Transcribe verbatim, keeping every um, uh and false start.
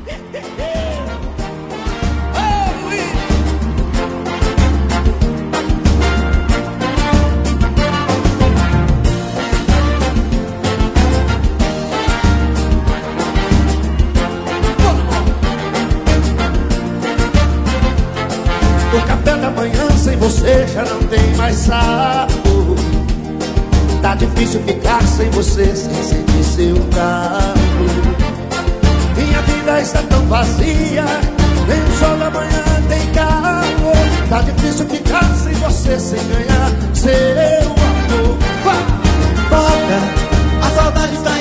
O café da manhã sem você já não tem mais sabor. Tá difícil ficar sem você, sem sentir seu calor. Minha vida está tão vazia, nem o sol da manhã tem calor. Tá difícil ficar sem você, sem ganhar seu amor. Toca, a saudade está